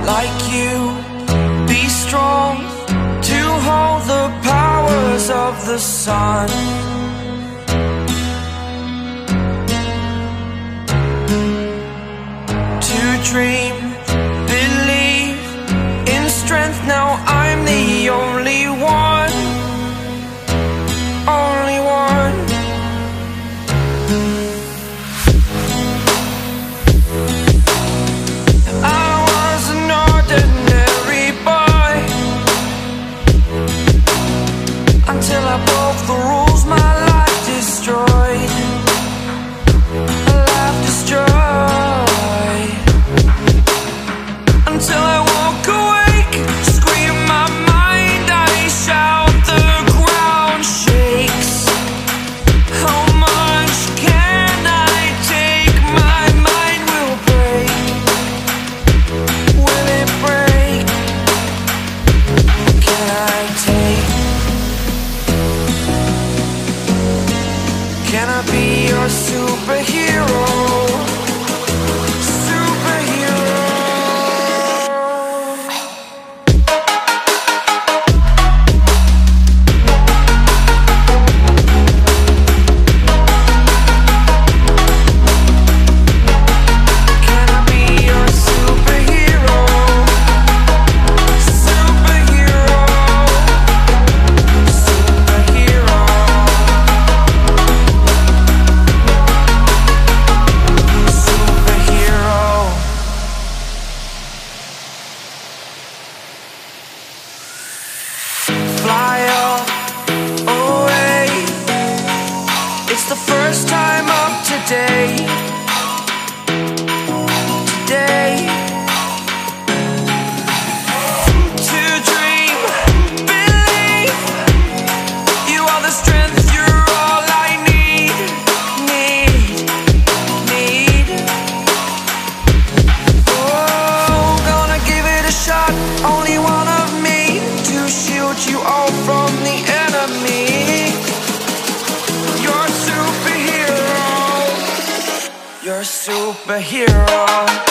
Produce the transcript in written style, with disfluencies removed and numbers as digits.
like you, be strong to hold the powers of the sun. To dream, believe in strength. Now I'm the only one, only one. I was an ordinary boy until I broke the rules. My life destroyed, a life destroyed. Until I woke awake, scream my mind, I shout, the ground shakes. How much can I take? My mind will break. Will it break? Can I take? Can I be your superhero? Fly away. It's the first time of today. Today. To dream, believe. You are the strength, you're all I need. Oh, gonna give it a shot. Only one of me to shield you all from the enemy. You're a superhero. You're a superhero.